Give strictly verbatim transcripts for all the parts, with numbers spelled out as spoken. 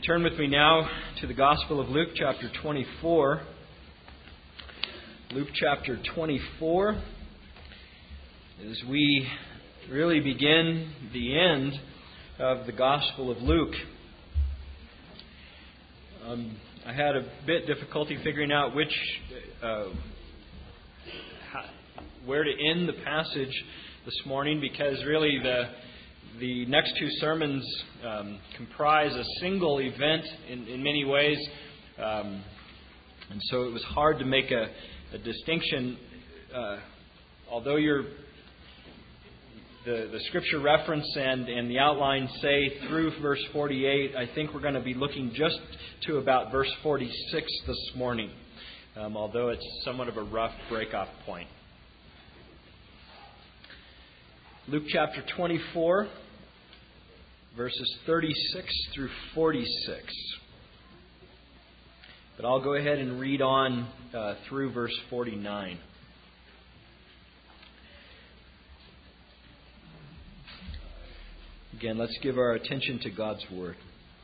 Turn with me now to the Gospel of Luke, chapter twenty-four. Luke chapter twenty-four. As we really begin the end of the Gospel of Luke. Um, I had a bit difficulty figuring out which, uh, how, where to end the passage this morning, because really the the next two sermons um, comprise a single event in, in many ways, um, and so it was hard to make a, a distinction. Uh, although you're The, the scripture reference and, and the outline say through verse forty-eight, I think we're going to be looking just to about verse forty-six this morning, um, although it's somewhat of a rough break-off point. Luke chapter twenty-four, verses thirty-six through forty-six. But I'll go ahead and read on uh, through verse forty-nine. Again, let's give our attention to God's Word.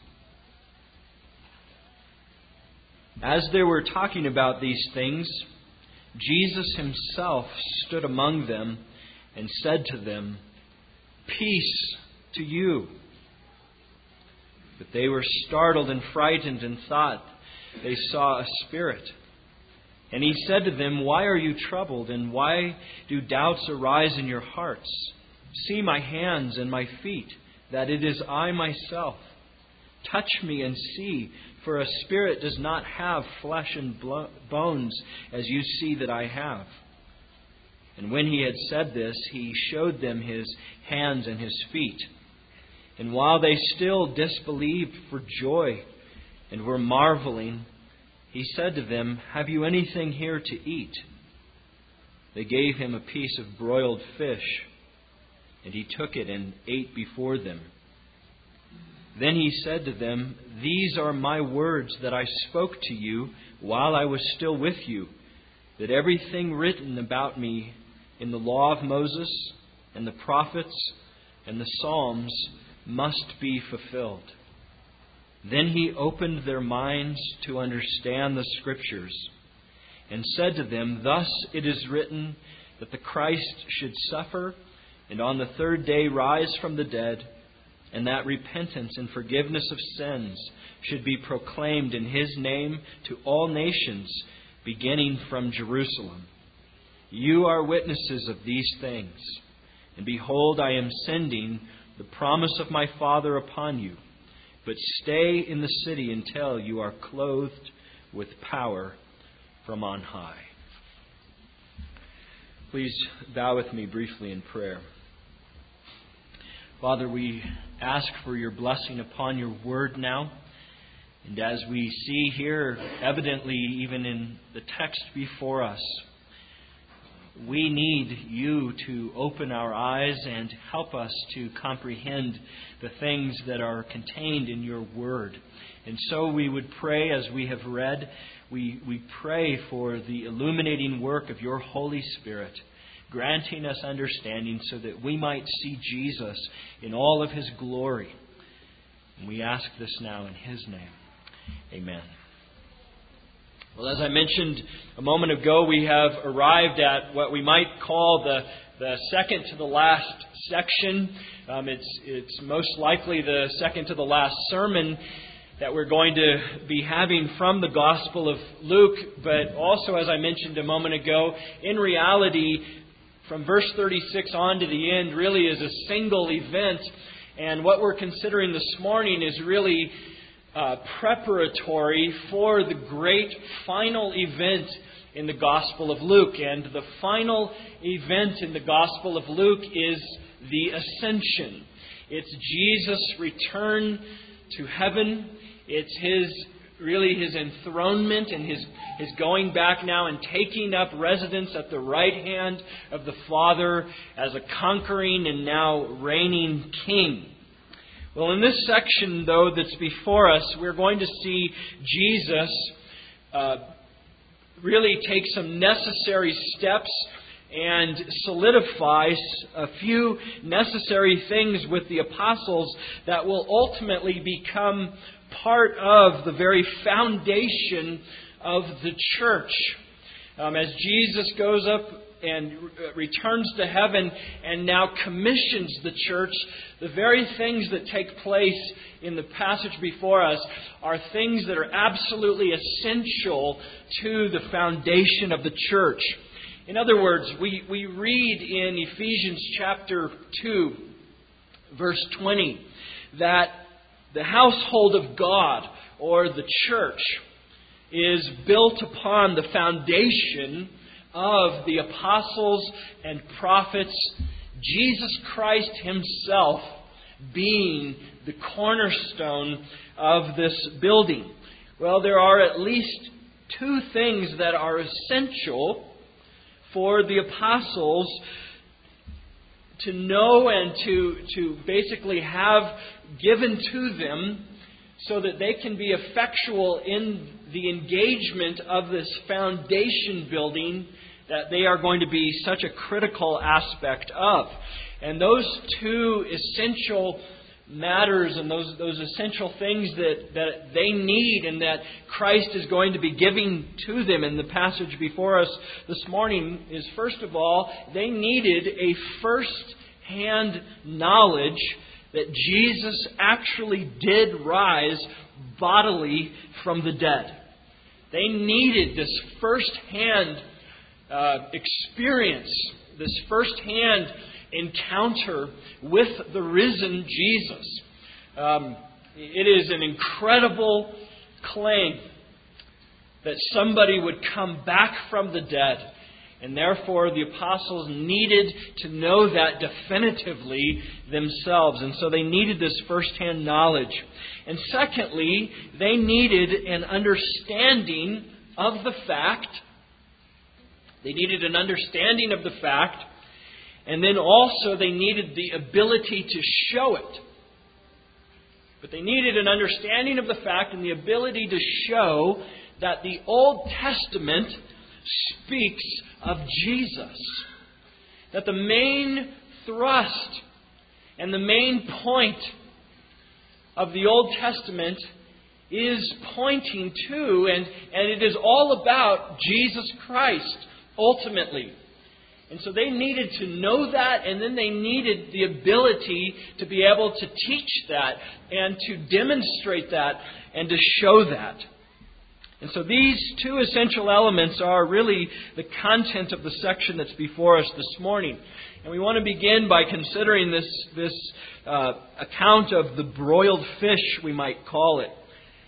As they were talking about these things, Jesus Himself stood among them and said to them, "Peace to you." But they were startled and frightened and thought they saw a spirit. And He said to them, "Why are you troubled, and why do doubts arise in your hearts? See my hands and my feet, that it is I myself. Touch me and see, for a spirit does not have flesh and bones, as you see that I have." And when He had said this, He showed them His hands and His feet. And while they still disbelieved for joy and were marveling, He said to them, "Have you anything here to eat?" They gave Him a piece of broiled fish, and He took it and ate before them. Then He said to them, "These are my words that I spoke to you while I was still with you, that everything written about me in the law of Moses and the prophets and the Psalms must be fulfilled." Then He opened their minds to understand the Scriptures and said to them, "Thus it is written that the Christ should suffer and on the third day rise from the dead, and that repentance and forgiveness of sins should be proclaimed in His name to all nations, beginning from Jerusalem. You are witnesses of these things. And behold, I am sending the promise of my Father upon you. But stay in the city until you are clothed with power from on high." Please bow with me briefly in prayer. Father, we ask for Your blessing upon Your Word now. And as we see here, evidently even in the text before us, we need You to open our eyes and help us to comprehend the things that are contained in Your Word. And so we would pray, as we have read, we, we pray for the illuminating work of Your Holy Spirit, granting us understanding so that we might see Jesus in all of His glory. And we ask this now in His name. Amen. Well, as I mentioned a moment ago, we have arrived at what we might call the, the second to the last section. Um, it's, it's most likely the second to the last sermon that we're going to be having from the Gospel of Luke. But also, as I mentioned a moment ago, in reality, from verse thirty-six on to the end really is a single event. And what we're considering this morning is really uh, preparatory for the great final event in the Gospel of Luke. And the final event in the Gospel of Luke is the Ascension. It's Jesus' return to heaven. It's His really His enthronement and His, his going back now and taking up residence at the right hand of the Father as a conquering and now reigning King. Well, in this section, though, that's before us, we're going to see Jesus uh, really take some necessary steps and solidify a few necessary things with the apostles that will ultimately become part of the very foundation of the church. Um, as Jesus goes up and returns to heaven and now commissions the church, the very things that take place in the passage before us are things that are absolutely essential to the foundation of the church. In other words, we, we read in Ephesians chapter two, verse twenty, that the household of God, or the church, is built upon the foundation of the apostles and prophets, Jesus Christ Himself being the cornerstone of this building. Well, there are at least two things that are essential for the apostles to know and to, to basically have given to them so that they can be effectual in the engagement of this foundation building that they are going to be such a critical aspect of. And those two essential matters and those, those essential things that, that they need and that Christ is going to be giving to them in the passage before us this morning is, first of all, they needed a first-hand knowledge that Jesus actually did rise bodily from the dead. They needed this first-hand uh, experience, this first-hand encounter with the risen Jesus. Um, it is an incredible claim that somebody would come back from the dead. And therefore, the apostles needed to know that definitively themselves. And so they needed this first-hand knowledge. And secondly, they needed an understanding of the fact. They needed an understanding of the fact. And then also they needed the ability to show it. But they needed an understanding of the fact and the ability to show that the Old Testament speaks of Jesus. That the main thrust and the main point of the Old Testament is pointing to, and, and it is all about Jesus Christ, ultimately. And so they needed to know that, and then they needed the ability to be able to teach that, and to demonstrate that, and to show that. And so these two essential elements are really the content of the section that's before us this morning. And we want to begin by considering this, this uh, account of the broiled fish, we might call it.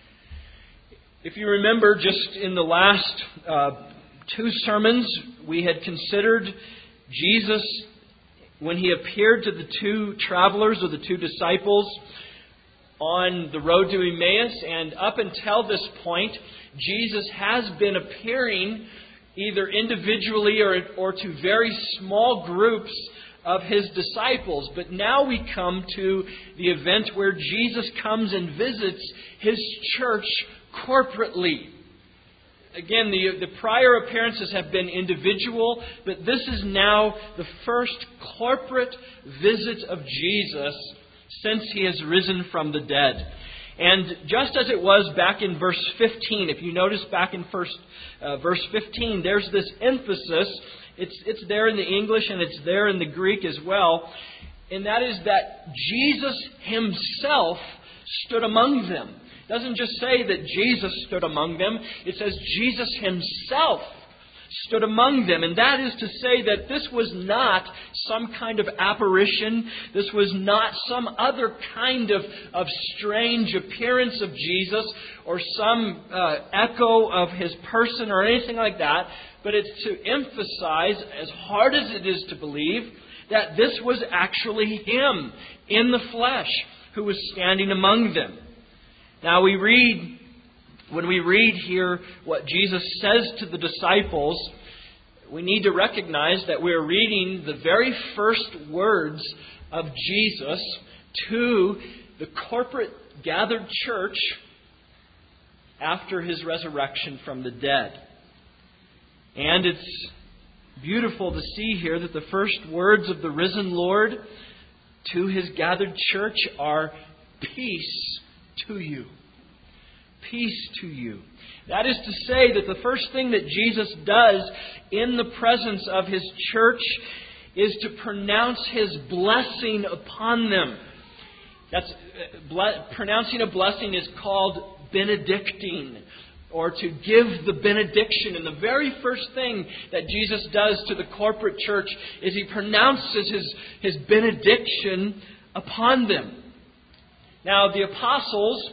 If you remember, just in the last uh, two sermons, we had considered Jesus when He appeared to the two travelers or the two disciples on the road to Emmaus. And up until this point, Jesus has been appearing either individually or, or to very small groups of His disciples. But now we come to the event where Jesus comes and visits His church corporately. Again, the, the prior appearances have been individual, but this is now the first corporate visit of Jesus since He has risen from the dead. And just as it was back in verse fifteen, if you notice back in first, uh, verse fifteen, there's this emphasis. It's, it's there in the English and it's there in the Greek as well. And that is that Jesus Himself stood among them. It doesn't just say that Jesus stood among them. It says Jesus Himself stood among them. And that is to say that this was not some kind of apparition. This was not some other kind of, of strange appearance of Jesus or some uh, echo of His person or anything like that. But it's to emphasize, as hard as it is to believe, that this was actually Him in the flesh who was standing among them. Now we read, when we read here what Jesus says to the disciples, we need to recognize that we're reading the very first words of Jesus to the corporate gathered church after His resurrection from the dead. And it's beautiful to see here that the first words of the risen Lord to His gathered church are, peace to you. Peace to you. That is to say that the first thing that Jesus does in the presence of His church is to pronounce His blessing upon them. That's ble- pronouncing a blessing is called benedicting, or to give the benediction. And the very first thing that Jesus does to the corporate church is He pronounces His, His benediction upon them. Now, the apostles,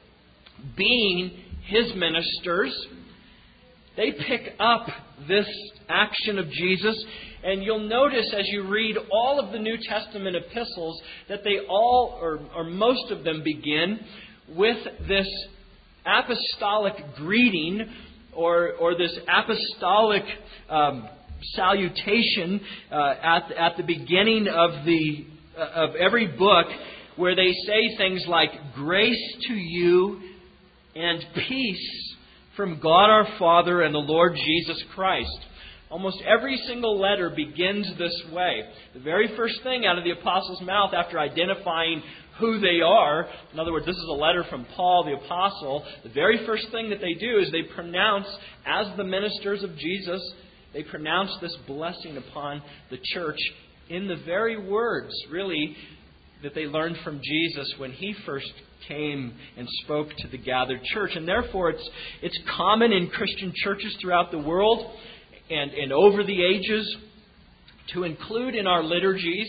being His ministers, they pick up this action of Jesus. And you'll notice as you read all of the New Testament epistles that they all, or, or most of them, begin with this apostolic greeting or, or this apostolic um, salutation uh, at, at the beginning of, the, uh, of every book, where they say things like, grace to you and peace from God our Father and the Lord Jesus Christ. Almost every single letter begins this way. The very first thing out of the apostles' mouth after identifying who they are, in other words, this is a letter from Paul the apostle, the very first thing that they do is they pronounce, as the ministers of Jesus, they pronounce this blessing upon the church in the very words, really, that they learned from Jesus when He first came and spoke to the gathered church. And therefore, it's it's common in Christian churches throughout the world and, and over the ages to include in our liturgies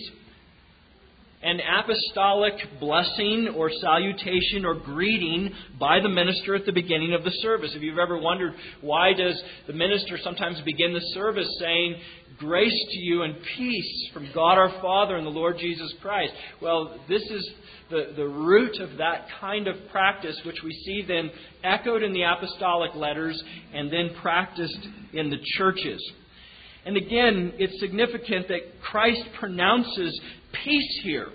an apostolic blessing or salutation or greeting by the minister at the beginning of the service. If you've ever wondered, why does the minister sometimes begin the service saying, grace to you and peace from God our Father and the Lord Jesus Christ? Well, this is the, the root of that kind of practice, which we see then echoed in the apostolic letters and then practiced in the churches. And again, it's significant that Christ pronounces peace here.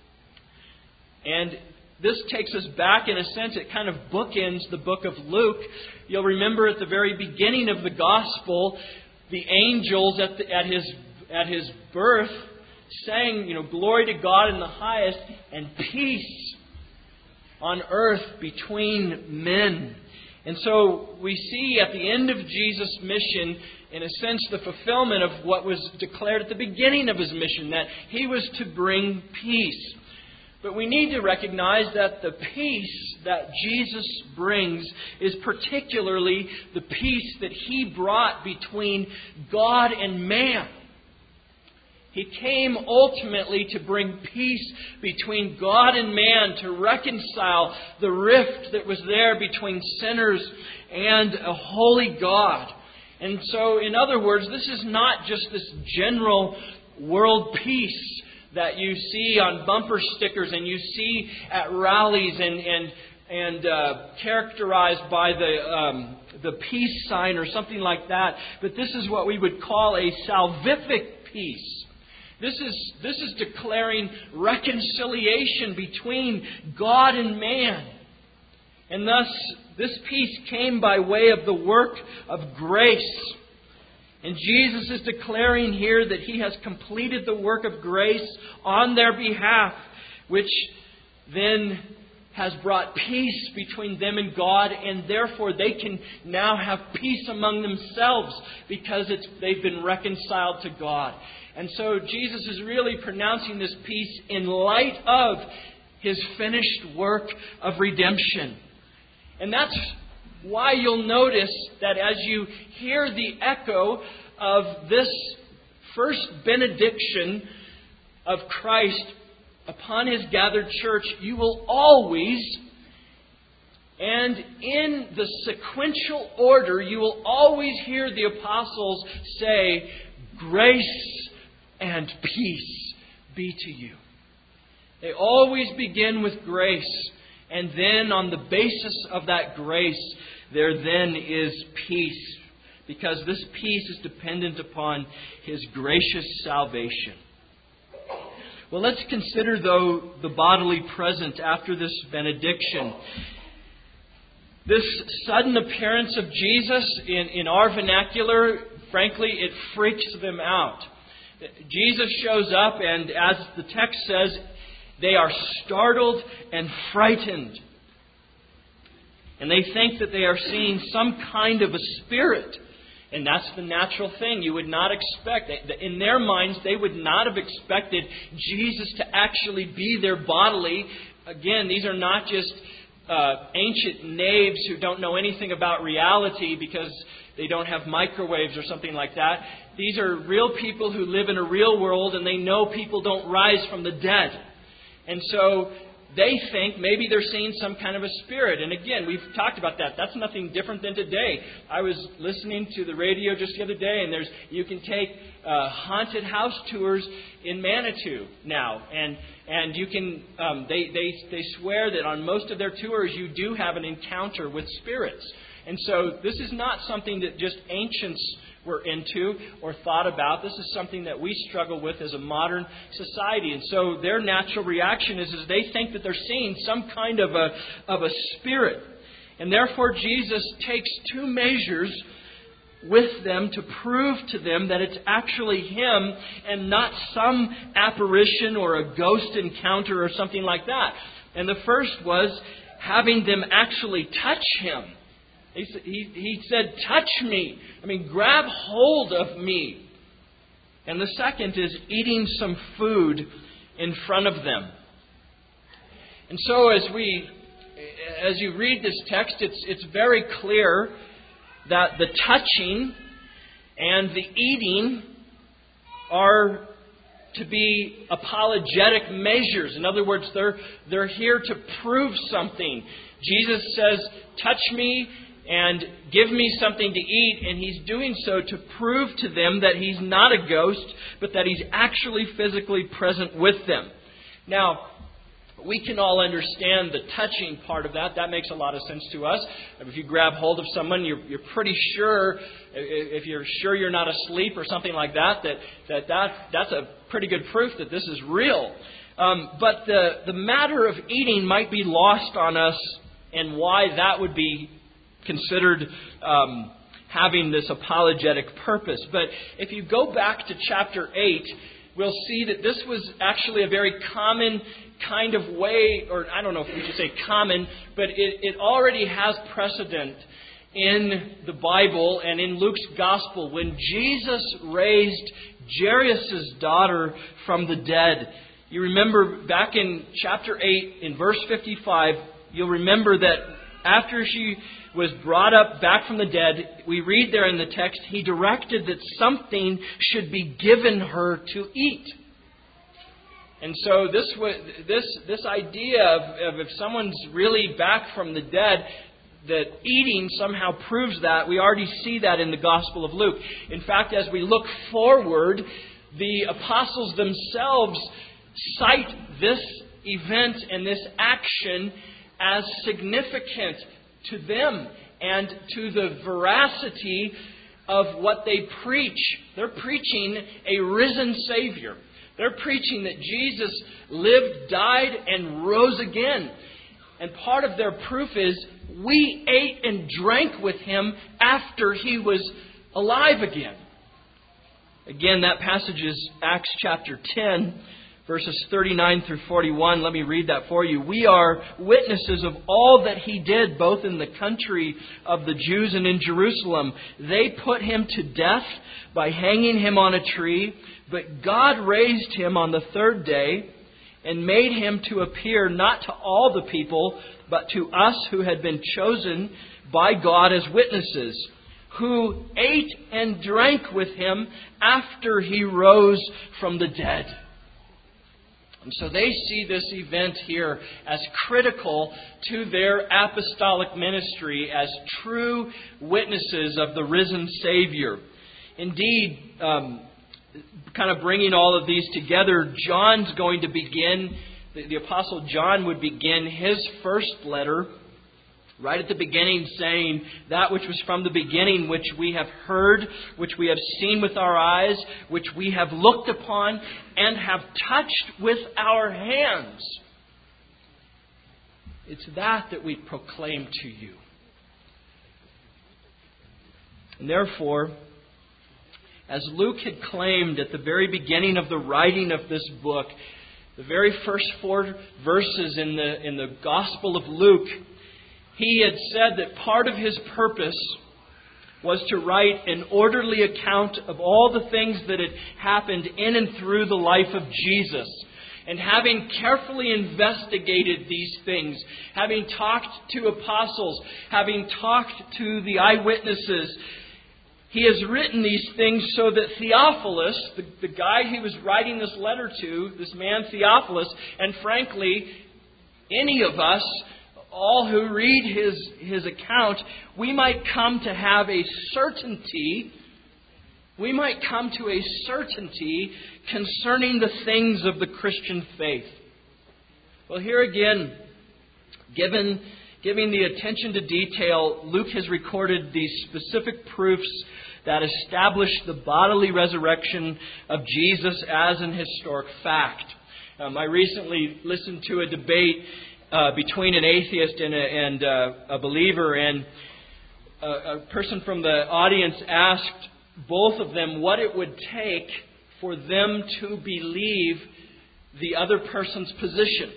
And this takes us back, in a sense, it kind of bookends the book of Luke. You'll remember at the very beginning of the gospel, the angels at, the, at, his, at his birth sang, you know, glory to God in the highest and peace on earth between men. And so we see at the end of Jesus' mission, in a sense, the fulfillment of what was declared at the beginning of His mission, that He was to bring peace. But we need to recognize that the peace that Jesus brings is particularly the peace that He brought between God and man. He came ultimately to bring peace between God and man, to reconcile the rift that was there between sinners and a holy God. And so, in other words, this is not just this general world peace that you see on bumper stickers and you see at rallies and and and uh, characterized by the um, the peace sign or something like that. But this is what we would call a salvific peace. This is this is declaring reconciliation between God and man. And thus, this peace came by way of the work of grace. And Jesus is declaring here that He has completed the work of grace on their behalf, which then has brought peace between them and God, and therefore they can now have peace among themselves because it's, they've been reconciled to God. And so Jesus is really pronouncing this peace in light of His finished work of redemption. And that's why you'll notice that as you hear the echo of this first benediction of Christ upon His gathered church, you will always, and in the sequential order, you will always hear the apostles say, grace and peace be to you. They always begin with grace. And then on the basis of that grace, there then is peace. Because this peace is dependent upon His gracious salvation. Well, let's consider, though, the bodily present after this benediction. This sudden appearance of Jesus, in, in our vernacular, frankly, it freaks them out. Jesus shows up, and as the text says, they are startled and frightened. And they think that they are seeing some kind of a spirit. And that's the natural thing you would not expect. In their minds, they would not have expected Jesus to actually be there bodily. Again, these are not just uh, ancient knaves who don't know anything about reality because they don't have microwaves or something like that. These are real people who live in a real world, and they know people don't rise from the dead. And so they think maybe they're seeing some kind of a spirit. And again, we've talked about that. That's nothing different than today. I was listening to the radio just the other day, and there's you can take uh, haunted house tours in Manitou now, and and you can um, they they they swear that on most of their tours you do have an encounter with spirits. And so this is not something that just ancients were into or thought about. This is something that we struggle with as a modern society. And so their natural reaction is, is they think that they're seeing some kind of a, of a spirit. And therefore Jesus takes two measures with them to prove to them that it's actually Him and not some apparition or a ghost encounter or something like that. And the first was having them actually touch Him. He, he, he said, touch me. I mean, grab hold of me. And the second is eating some food in front of them. And so as we, as you read this text, it's, it's very clear that the touching and the eating are to be apologetic measures. In other words, they're, they're here to prove something. Jesus says, touch me and give me something to eat. And He's doing so to prove to them that He's not a ghost, but that He's actually physically present with them. Now, we can all understand the touching part of that. That makes a lot of sense to us. If you grab hold of someone, you're, you're pretty sure, if you're sure you're not asleep or something like that, that, that, that that's a pretty good proof that this is real. Um, but the, the matter of eating might be lost on us, and why that would be considered um, having this apologetic purpose. But if you go back to chapter eight, we'll see that this was actually a very common kind of way, or I don't know if we should say common, but it, it already has precedent in the Bible and in Luke's Gospel. When Jesus raised Jairus' daughter from the dead, you remember back in chapter eight, in verse fifty-five, you'll remember that after she was brought up back from the dead, we read there in the text, He directed that something should be given her to eat. And so this this this idea of, of if someone's really back from the dead, that eating somehow proves that. We already see that in the Gospel of Luke. In fact, as we look forward, the apostles themselves cite this event and this action as significant to them and to the veracity of what they preach. They're preaching a risen Savior. They're preaching that Jesus lived, died, and rose again. And part of their proof is we ate and drank with Him after He was alive again. Again, that passage is Acts chapter ten, verses thirty-nine through forty-one. Let me read that for you. We are witnesses of all that He did, both in the country of the Jews and in Jerusalem. They put Him to death by hanging Him on a tree, but God raised Him on the third day and made Him to appear not to all the people, but to us who had been chosen by God as witnesses, who ate and drank with Him after He rose from the dead. And so they see this event here as critical to their apostolic ministry as true witnesses of the risen Savior. Indeed, um, kind of bringing all of these together, John's going to begin, the, the Apostle John would begin his first letter right at the beginning, saying that which was from the beginning, which we have heard, which we have seen with our eyes, which we have looked upon and have touched with our hands. It's that that we proclaim to you. And therefore, As Luke had claimed at the very beginning of the writing of this book, the very first four verses in the, in the Gospel of Luke, he had said that part of his purpose was to write an orderly account of all the things that had happened in and through the life of Jesus. And having carefully investigated these things, having talked to apostles, having talked to the eyewitnesses, he has written these things so that Theophilus, the, the guy he was writing this letter to, this man Theophilus, and frankly, any of us, all who read his, his account, we might come to have a certainty, we might come to a certainty concerning the things of the Christian faith. Well, here again, given, giving the attention to detail, Luke has recorded these specific proofs that establish the bodily resurrection of Jesus as an historic fact. Um, I recently listened to a debate uh, between an atheist and a, and, uh, a believer, and a, a person from the audience asked both of them what it would take for them to believe the other person's position.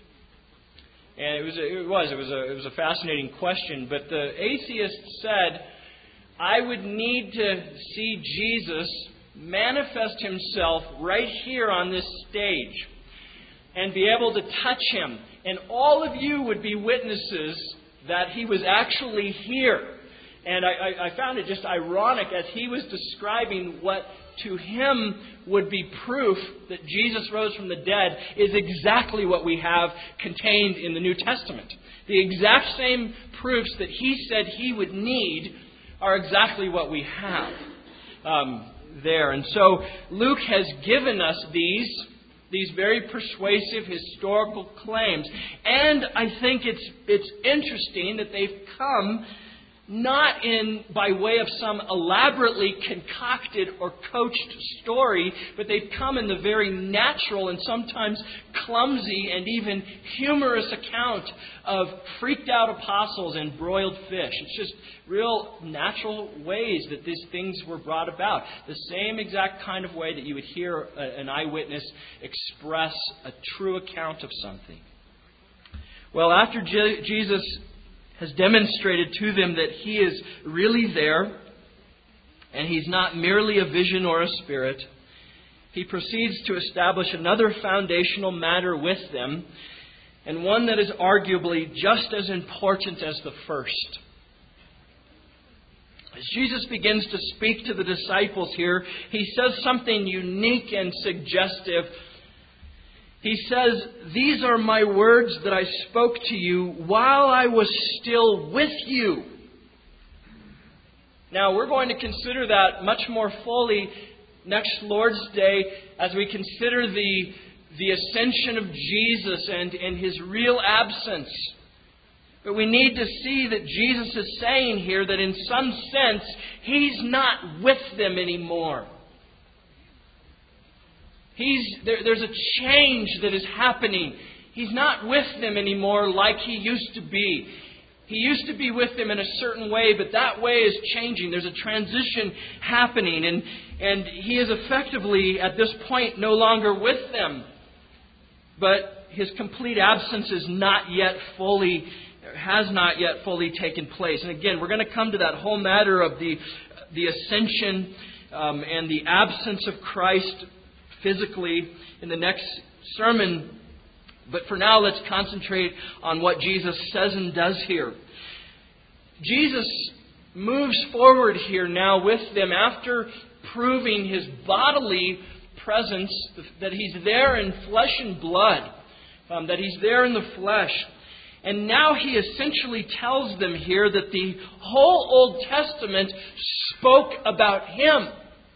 And it was a, it was it was a it was a fascinating question. But the atheist said, "I would need to see Jesus manifest Himself right here on this stage, and be able to touch Him, and all of you would be witnesses that He was actually here." And I, I found it just ironic as he was describing what to him would be proof that Jesus rose from the dead is exactly what we have contained in the New Testament. The exact same proofs that he said he would need are exactly what we have um, there. And so Luke has given us these, these very persuasive historical claims. And I think it's it's interesting that they've come not in by way of some elaborately concocted or coached story, but they've come in the very natural and sometimes clumsy and even humorous account of freaked out apostles and broiled fish. It's just real natural ways that these things were brought about. The same exact kind of way that you would hear a, an eyewitness express a true account of something. Well, after Je- Jesus has demonstrated to them that He is really there, and He's not merely a vision or a spirit, He proceeds to establish another foundational matter with them, and one that is arguably just as important as the first. As Jesus begins to speak to the disciples here, He says something unique and suggestive. He says, "These are my words that I spoke to you while I was still with you." Now, we're going to consider that much more fully next Lord's Day as we consider the, the ascension of Jesus and, and His real absence. But we need to see that Jesus is saying here that in some sense, He's not with them anymore. He's, there, there's a change that is happening. He's not with them anymore like He used to be. He used to be with them in a certain way, but that way is changing. There's a transition happening, and, and He is effectively, at this point, no longer with them. But His complete absence is not yet fully, has not yet fully taken place. And again, we're going to come to that whole matter of the, the ascension um, and the absence of Christ physically in the next sermon. But for now, let's concentrate on what Jesus says and does here. Jesus moves forward here now with them after proving His bodily presence, that He's there in flesh and blood, um, that He's there in the flesh. And now He essentially tells them here that the whole Old Testament spoke about Him.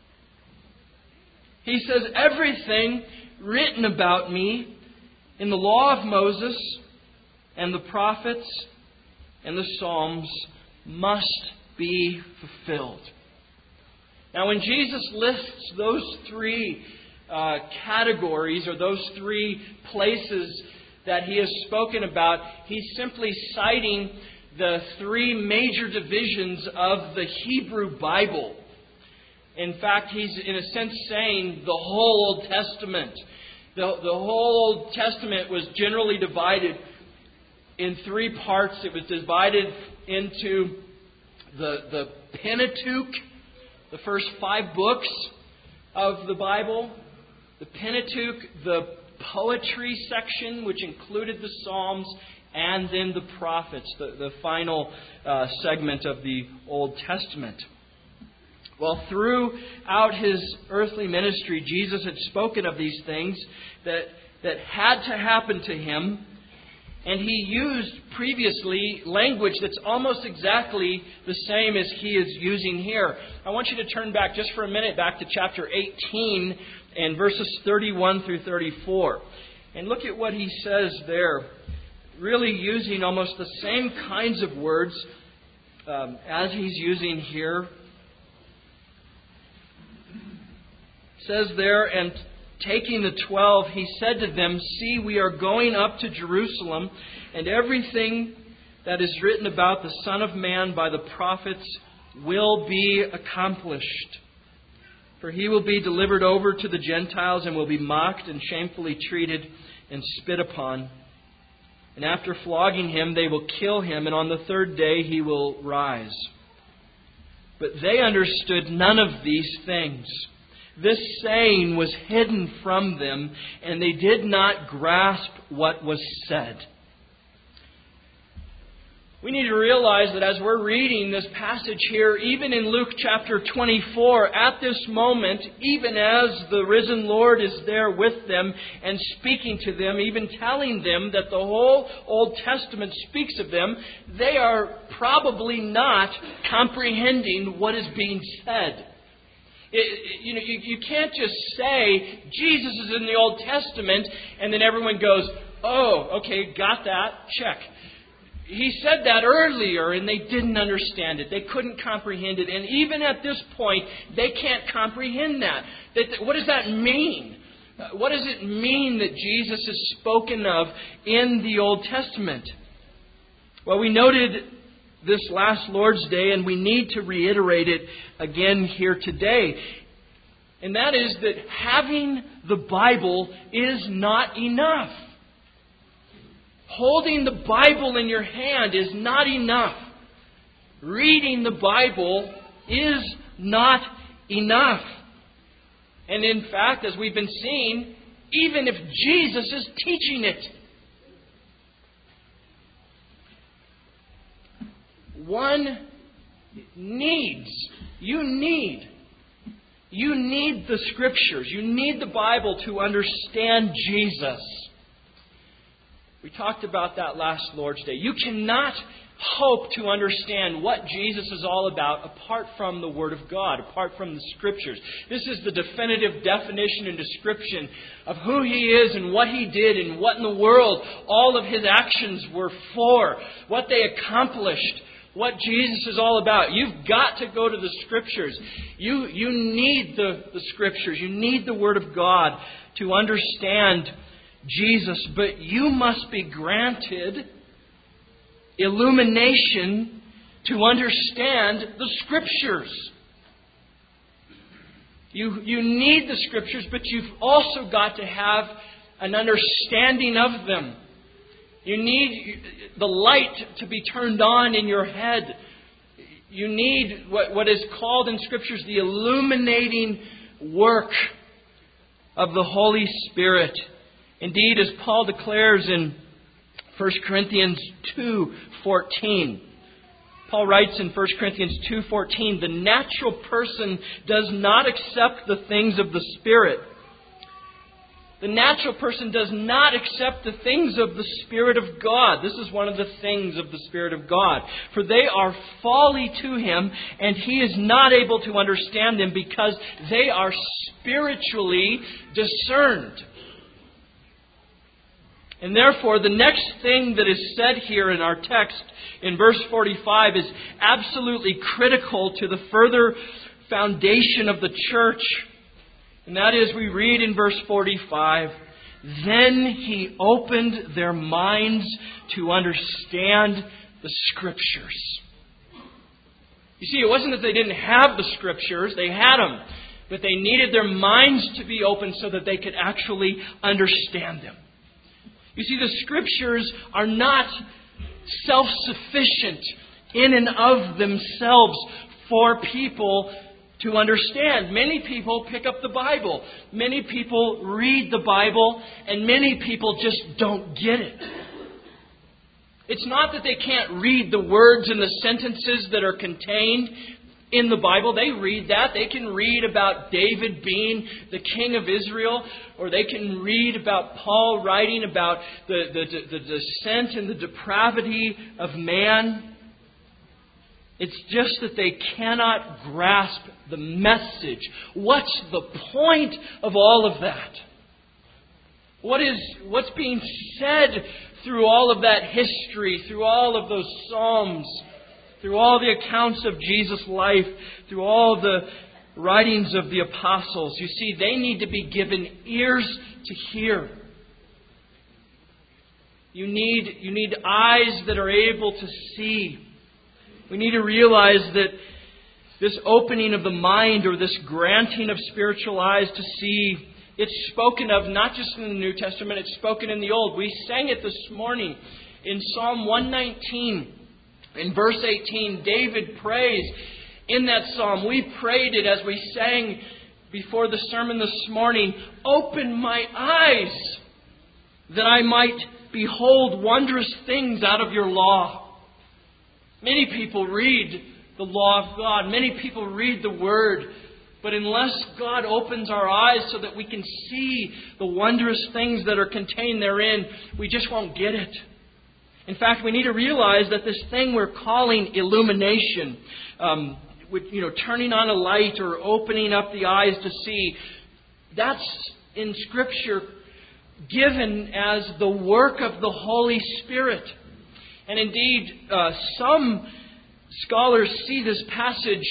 He says, "Everything written about me in the law of Moses and the prophets and the Psalms must be fulfilled." Now, when Jesus lists those three uh, categories or those three places that He has spoken about, He's simply citing the three major divisions of the Hebrew Bible. In fact, he's in a sense saying the whole Old Testament. The, the whole Old Testament was generally divided in three parts. It was divided into the, the Pentateuch, the first five books of the Bible. The Pentateuch, the poetry section, which included the Psalms, and then the prophets, the, the final uh, segment of the Old Testament. Well, throughout His earthly ministry, Jesus had spoken of these things that, that had to happen to Him. And He used previously language that's almost exactly the same as He is using here. I want you to turn back just for a minute, back to chapter eighteen and verses thirty-one through thirty-four. And look at what He says there, really using almost the same kinds of words um, as He's using here. It says there, and taking the twelve, He said to them, "See, we are going up to Jerusalem, and everything that is written about the Son of Man by the prophets will be accomplished. For He will be delivered over to the Gentiles and will be mocked and shamefully treated and spit upon. And after flogging Him, they will kill Him, and on the third day He will rise." But they understood none of these things. This saying was hidden from them, and they did not grasp what was said. We need to realize that as we're reading this passage here, even in Luke chapter twenty-four, at this moment, even as the risen Lord is there with them and speaking to them, even telling them that the whole Old Testament speaks of them, they are probably not comprehending what is being said. It, you know, you, you can't just say Jesus is in the Old Testament and then everyone goes, "Oh, okay, got that, check." He said that earlier and they didn't understand it. They couldn't comprehend it. And even at this point, they can't comprehend that. that what does that mean? What does it mean that Jesus is spoken of in the Old Testament? Well, we noted this last Lord's Day, and we need to reiterate it again here today. And that is that having the Bible is not enough. Holding the Bible in your hand is not enough. Reading the Bible is not enough. And in fact, as we've been seeing, even if Jesus is teaching it, one needs, you need, you need the Scriptures. You need the Bible to understand Jesus. We talked about that last Lord's Day. You cannot hope to understand what Jesus is all about apart from the Word of God, apart from the Scriptures. This is the definitive definition and description of who He is and what He did and what in the world all of His actions were for, what they accomplished, what Jesus is all about. You've got to go to the Scriptures. You, you need the, the Scriptures. You need the Word of God to understand Jesus. But you must be granted illumination to understand the Scriptures. You, you need the Scriptures, but you've also got to have an understanding of them. You need the light to be turned on in your head. You need what, what is called in Scriptures the illuminating work of the Holy Spirit. Indeed, as Paul declares in First Corinthians two fourteen, Paul writes in First Corinthians two fourteen, "The natural person does not accept the things of the Spirit." The natural person does not accept the things of the Spirit of God. This is one of the things of the Spirit of God. For they are folly to him, and he is not able to understand them because they are spiritually discerned. And therefore, the next thing that is said here in our text, in verse forty-five, is absolutely critical to the further foundation of the church. And that is, we read in verse forty-five, "Then He opened their minds to understand the Scriptures." You see, it wasn't that they didn't have the Scriptures, they had them. But they needed their minds to be open so that they could actually understand them. You see, the Scriptures are not self-sufficient in and of themselves for people to understand. Many people pick up the Bible. Many people read the Bible, and many people just don't get it. It's not that they can't read the words and the sentences that are contained in the Bible. They read that. They can read about David being the king of Israel, or they can read about Paul writing about the, the, the descent and the depravity of man. It's just that they cannot grasp the message. What's the point of all of that? What is, what's being said through all of that history, through all of those Psalms, through all the accounts of Jesus' life, through all the writings of the apostles? You see, they need to be given ears to hear. You need, you need eyes that are able to see. We need to realize that this opening of the mind, or this granting of spiritual eyes to see, it's spoken of not just in the New Testament, it's spoken in the Old. We sang it this morning in Psalm one nineteen. In verse eighteen, David prays in that psalm. We prayed it as we sang before the sermon this morning. Open my eyes that I might behold wondrous things out of your law. Many people read the law of God. Many people read the Word. But unless God opens our eyes so that we can see the wondrous things that are contained therein, we just won't get it. In fact, we need to realize that this thing we're calling illumination, um, with, you know, turning on a light or opening up the eyes to see, that's in Scripture given as the work of the Holy Spirit. And indeed, uh, some scholars see this passage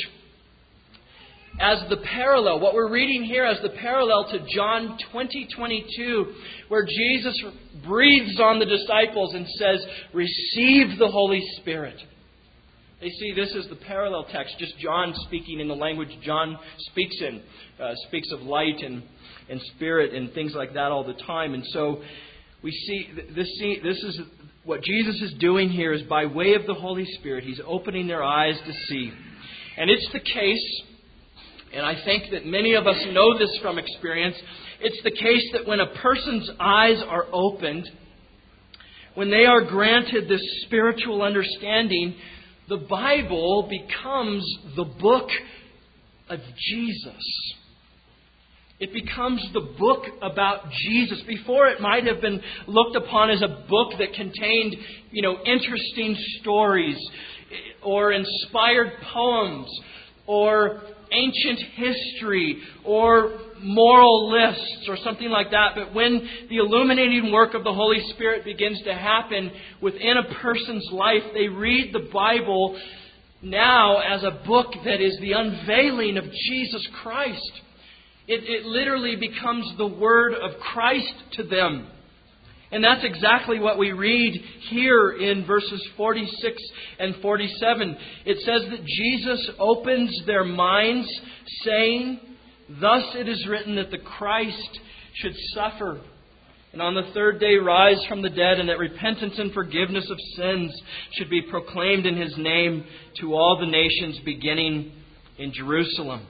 as the parallel, what we're reading here as the parallel to John twenty twenty-two, where Jesus breathes on the disciples and says, receive the Holy Spirit. They see this as the parallel text, just John speaking in the language John speaks in, uh, speaks of light and, and spirit and things like that all the time. And so we see this, this is what Jesus is doing here is by way of the Holy Spirit. He's opening their eyes to see. And it's the case, and I think that many of us know this from experience, it's the case that when a person's eyes are opened, when they are granted this spiritual understanding, the Bible becomes the book of Jesus. It becomes the book about Jesus. Before, it might have been looked upon as a book that contained, you know, interesting stories or inspired poems or ancient history or moral lists or something like that. But when the illuminating work of the Holy Spirit begins to happen within a person's life, they read the Bible now as a book that is the unveiling of Jesus Christ. It, it literally becomes the Word of Christ to them. And that's exactly what we read here in verses forty-six and forty-seven. It says that Jesus opens their minds, saying, thus it is written that the Christ should suffer, and on the third day rise from the dead, and that repentance and forgiveness of sins should be proclaimed in His name to all the nations, beginning in Jerusalem.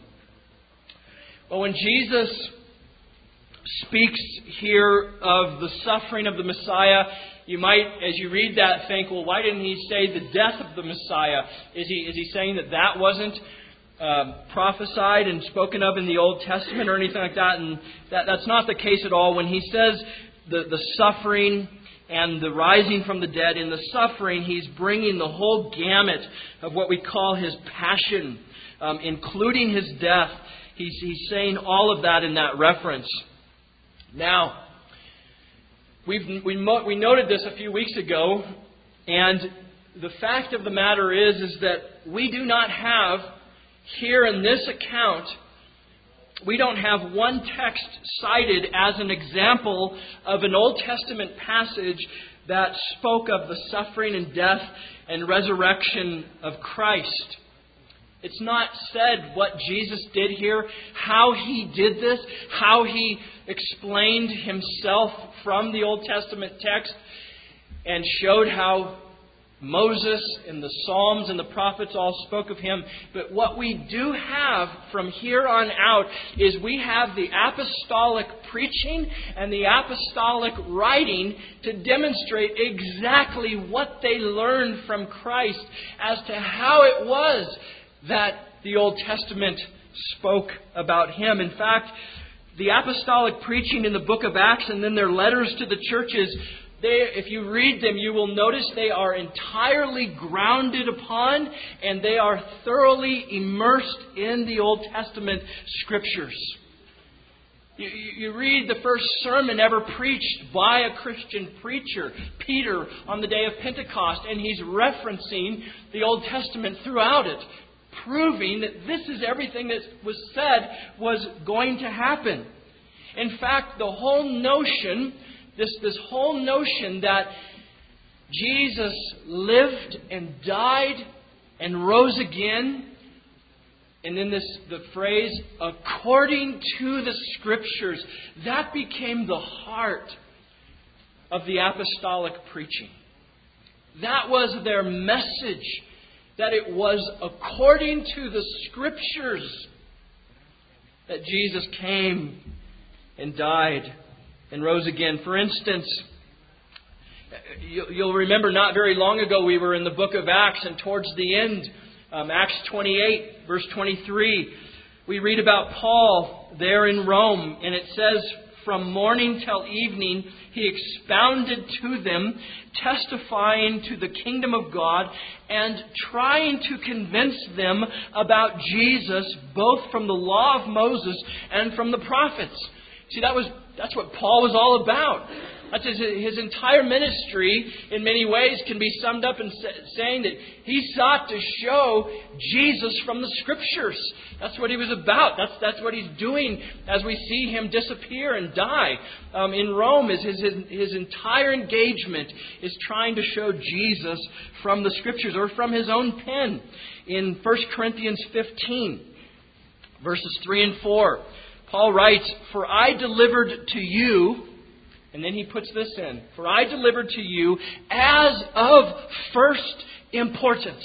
Well, when Jesus speaks here of the suffering of the Messiah, you might, as you read that, think, well, why didn't He say the death of the Messiah? Is He, is he saying that that wasn't um, prophesied and spoken of in the Old Testament or anything like that? And that, that's not the case at all. When He says the, the suffering and the rising from the dead, in the suffering, He's bringing the whole gamut of what we call His passion, um, including His death. He's, he's saying all of that in that reference. Now, we've, we, mo- we noted this a few weeks ago, and the fact of the matter is, is that we do not have, here in this account, we don't have one text cited as an example of an Old Testament passage that spoke of the suffering and death and resurrection of Christ. It's not said what Jesus did here, how He did this, how He explained Himself from the Old Testament text and showed how Moses and the Psalms and the prophets all spoke of Him. But what we do have from here on out is we have the apostolic preaching and the apostolic writing to demonstrate exactly what they learned from Christ as to how it was that the Old Testament spoke about Him. In fact, the apostolic preaching in the book of Acts and then their letters to the churches, They, if you read them, you will notice they are entirely grounded upon and they are thoroughly immersed in the Old Testament Scriptures. You, you read the first sermon ever preached by a Christian preacher, Peter, on the day of Pentecost, and he's referencing the Old Testament throughout it, proving that this is everything that was said was going to happen. In fact, the whole notion... This, this whole notion that Jesus lived and died and rose again, and then this the phrase, according to the Scriptures, that became the heart of the apostolic preaching. That was their message, that it was according to the Scriptures that Jesus came and died and rose again. For instance, you'll remember not very long ago we were in the book of Acts, and towards the end, um, Acts twenty-eight, verse twenty-three, we read about Paul there in Rome, and it says, from morning till evening he expounded to them, testifying to the kingdom of God and trying to convince them about Jesus, both from the law of Moses and from the prophets. See, that was That's what Paul was all about. That's his, his entire ministry, in many ways, can be summed up in saying that he sought to show Jesus from the Scriptures. That's what he was about. That's that's what he's doing as we see him disappear and die um, in Rome. Is his, his his entire engagement is trying to show Jesus from the Scriptures, or from his own pen in First Corinthians fifteen, verses three and four. Paul writes, for I delivered to you, and then he puts this in, for I delivered to you as of first importance.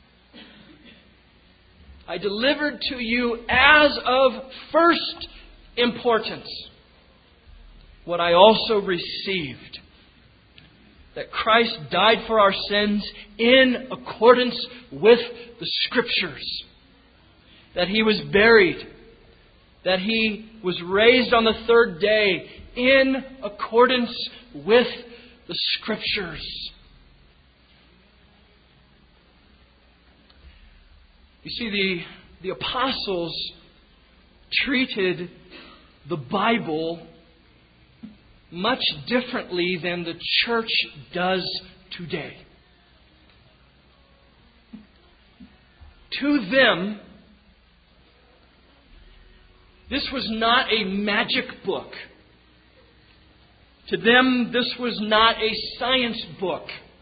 I delivered to you as of first importance what I also received, that Christ died for our sins in accordance with the Scriptures, that He was buried, that He was raised on the third day in accordance with the Scriptures. You see, the, the apostles treated the Bible much differently than the church does today. To them, this was not a magic book. To them, this was not a science book.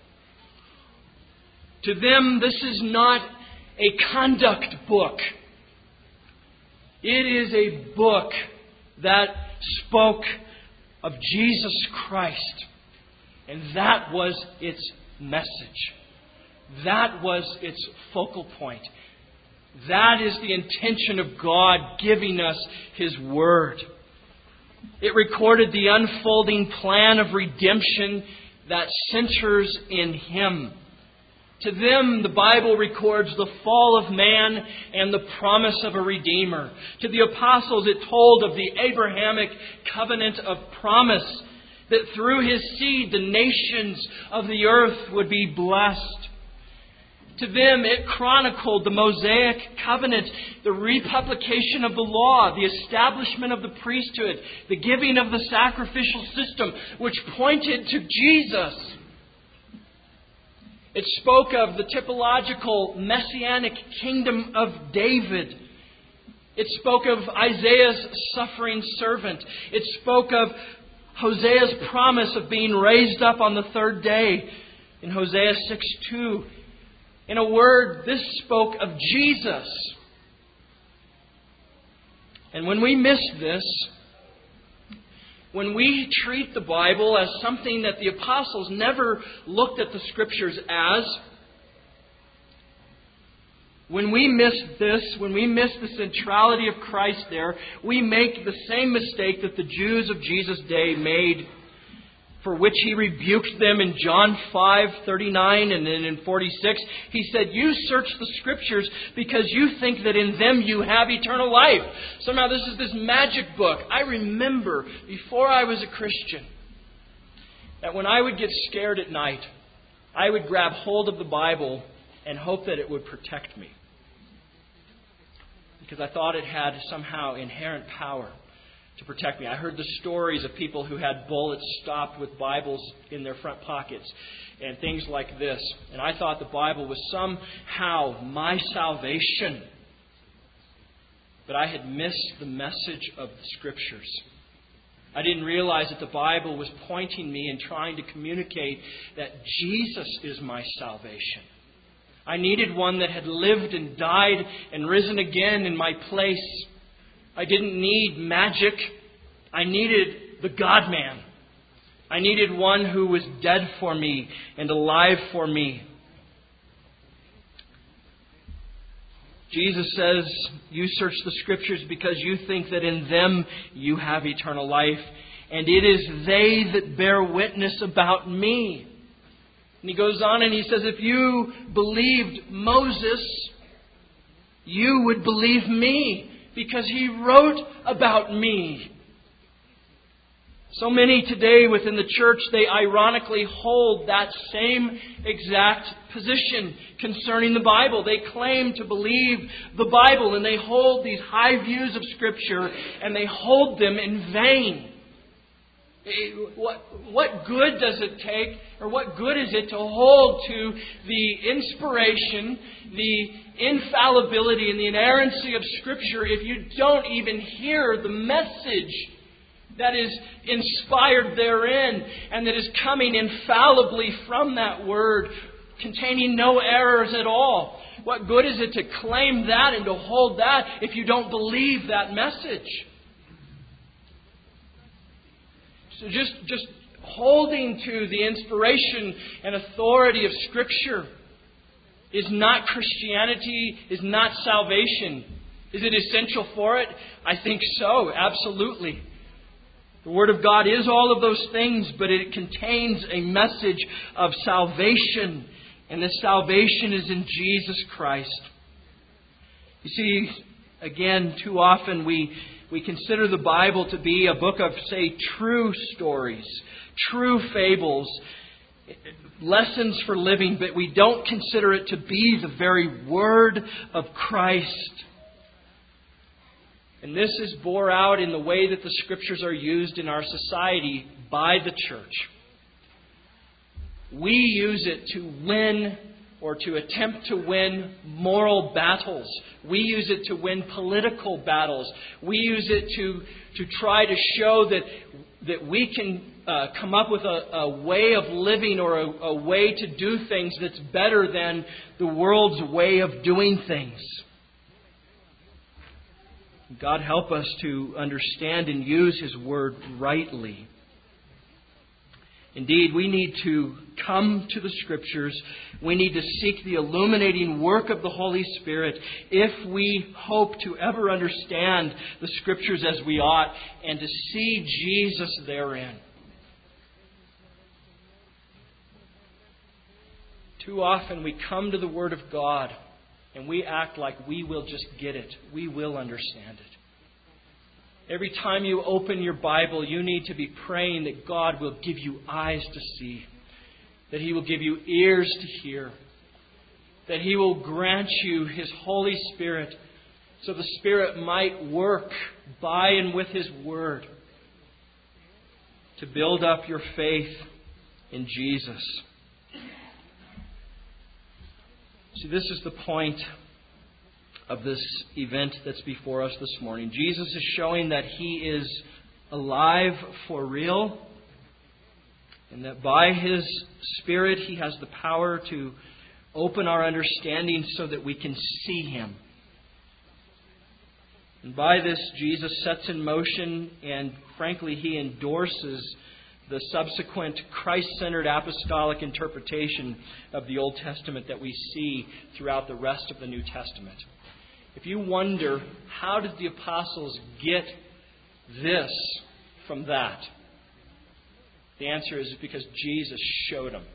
To them, this is not a conduct book. It is a book that spoke of Jesus Christ. And that was its message. That was its focal point. That is the intention of God giving us His Word. It recorded the unfolding plan of redemption that centers in Him. To them, the Bible records the fall of man and the promise of a Redeemer. To the apostles, it told of the Abrahamic covenant of promise, that through His seed the nations of the earth would be blessed. To them, it chronicled the Mosaic covenant, the republication of the law, the establishment of the priesthood, the giving of the sacrificial system, which pointed to Jesus. It spoke of the typological messianic kingdom of David. It spoke of Isaiah's suffering servant. It spoke of Hosea's promise of being raised up on the third day in Hosea six two. In a word, this spoke of Jesus. And when we miss this, when we treat the Bible as something that the apostles never looked at the Scriptures as, when we miss this, when we miss the centrality of Christ there, we make the same mistake that the Jews of Jesus' day made, for which He rebuked them in John five thirty-nine and then in forty-six. He said, "You search the Scriptures because you think that in them you have eternal life." Somehow this is this magic book. I remember before I was a Christian that when I would get scared at night, I would grab hold of the Bible and hope that it would protect me, because I thought it had somehow inherent power to protect me. I heard the stories of people who had bullets stopped with Bibles in their front pockets and things like this. And I thought the Bible was somehow my salvation. But I had missed the message of the Scriptures. I didn't realize that the Bible was pointing me and trying to communicate that Jesus is my salvation. I needed one that had lived and died and risen again in my place. I didn't need magic. I needed the God-man. I needed one who was dead for me and alive for me. Jesus says, "You search the Scriptures because you think that in them you have eternal life, and it is they that bear witness about me." And He goes on and He says, "If you believed Moses, you would believe me, because he wrote about me." So many today within the church, they ironically hold that same exact position concerning the Bible. They claim to believe the Bible, and they hold these high views of Scripture, and they hold them in vain. What, what good does it take, or what good is it to hold to the inspiration, the infallibility, and the inerrancy of Scripture if you don't even hear the message that is inspired therein and that is coming infallibly from that Word, containing no errors at all? What good is it to claim that and to hold that if you don't believe that message? So just, just holding to the inspiration and authority of Scripture is not Christianity, is not salvation. Is it essential for it? I think so, absolutely. The Word of God is all of those things, but it contains a message of salvation, and this salvation is in Jesus Christ. You see, again, too often we We consider the Bible to be a book of, say, true stories, true fables, lessons for living, but we don't consider it to be the very Word of Christ. And this is bore out in the way that the Scriptures are used in our society by the church. We use it to win or to attempt to win moral battles. We use it to win political battles. We use it to, to try to show that, that we can uh, come up with a, a way of living or a, a way to do things that's better than the world's way of doing things. God help us to understand and use His Word rightly. Indeed, we need to come to the Scriptures. We need to seek the illuminating work of the Holy Spirit if we hope to ever understand the Scriptures as we ought and to see Jesus therein. Too often we come to the Word of God and we act like we will just get it. We will understand it. Every time you open your Bible, you need to be praying that God will give you eyes to see, that He will give you ears to hear, that He will grant you His Holy Spirit so the Spirit might work by and with His Word to build up your faith in Jesus. See, this is the point of this event that's before us this morning. Jesus is showing that He is alive for real, and that by His Spirit He has the power to Open our understanding so that we can see Him. And by this, Jesus sets in motion and, frankly, He endorses the subsequent Christ-centered apostolic interpretation of the Old Testament that we see throughout the rest of the New Testament. If you wonder, how did the apostles get this from that? The answer is because Jesus showed them.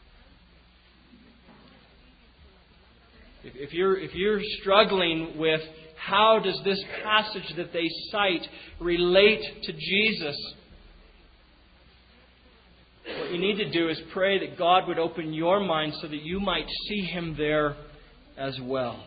If you're, if you're struggling with how does this passage that they cite relate to Jesus, what you need to do is pray that God would open your mind so that you might see Him there as well.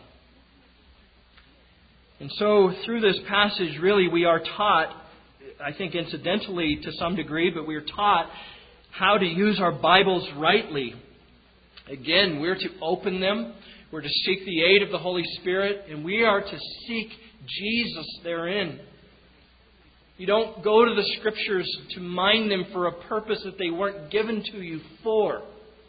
And so through this passage, really, we are taught, I think incidentally to some degree, but we are taught how to use our Bibles rightly. Again, we're to open them. We're to seek the aid of the Holy Spirit, and we are to seek Jesus therein. You don't go to the Scriptures to mine them for a purpose that they weren't given to you for.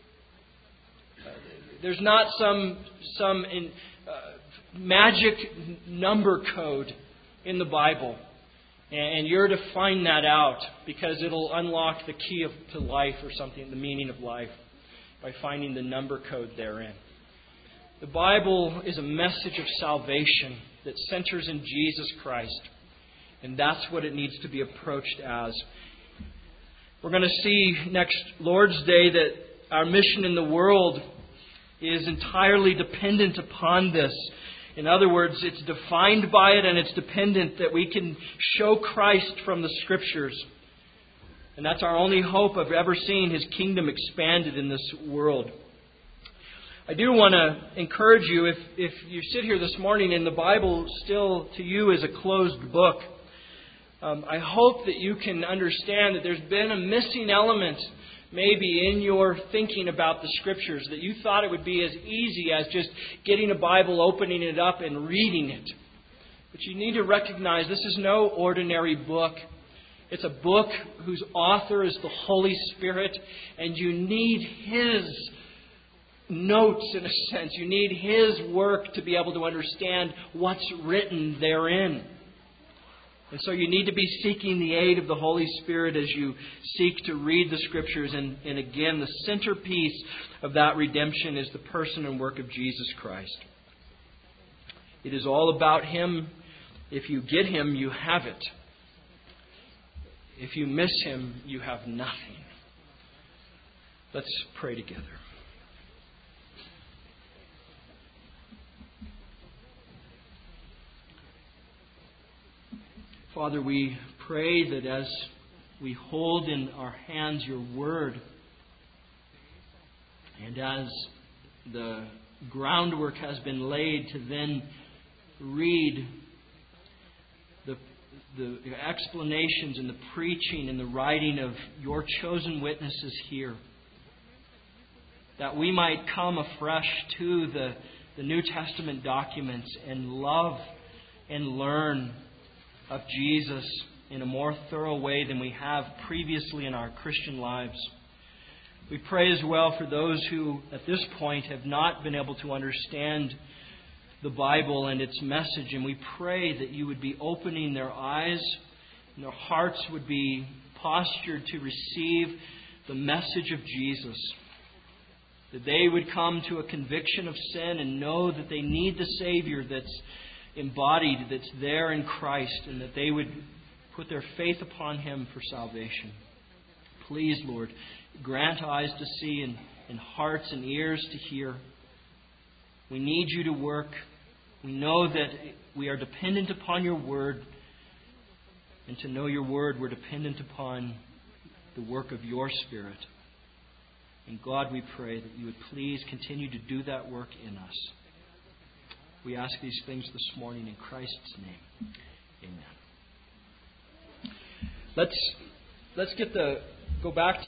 There's not some some in, uh, magic number code in the Bible, and you're to find that out because it'll unlock the key of, to life or something, the meaning of life, by finding the number code therein. The Bible is a message of salvation that centers in Jesus Christ. And that's what it needs to be approached as. We're going to see next Lord's Day that our mission in the world is entirely dependent upon this. In other words, it's defined by it and it's dependent that we can show Christ from the Scriptures. And that's our only hope of ever seeing His kingdom expanded in this world. I do want to encourage you, if, if you sit here this morning and the Bible still to you is a closed book, um, I hope that you can understand that there's been a missing element maybe in your thinking about the Scriptures, that you thought it would be as easy as just getting a Bible, opening it up and reading it. But you need to recognize this is no ordinary book. It's a book whose author is the Holy Spirit, and you need His notes, in a sense. You need His work to be able to understand what's written therein. And so you need to be seeking the aid of the Holy Spirit as you seek to read the Scriptures. And, and again, the centerpiece of that redemption is the person and work of Jesus Christ. It is all about Him. If you get Him, you have it. If you miss Him, you have nothing. Let's pray together. Father, we pray that as we hold in our hands Your Word, and as the groundwork has been laid to then read the, the explanations and the preaching and the writing of Your chosen witnesses here, that we might come afresh to the, the New Testament documents and love and learn of Jesus in a more thorough way than we have previously in our Christian lives. We pray as well for those who at this point have not been able to understand the Bible and its message, and we pray that You would be opening their eyes and their hearts would be postured to receive the message of Jesus. That they would come to a conviction of sin and know that they need the Savior that's embodied, that's there in Christ, and that they would put their faith upon Him for salvation. Please, Lord, grant eyes to see and, and hearts and ears to hear. We need You to work. We know that we are dependent upon Your Word, and to know Your Word, we're dependent upon the work of Your Spirit. And God, we pray that You would please continue to do that work in us. We ask these things this morning in Christ's name. Amen. Let's let's get the go back to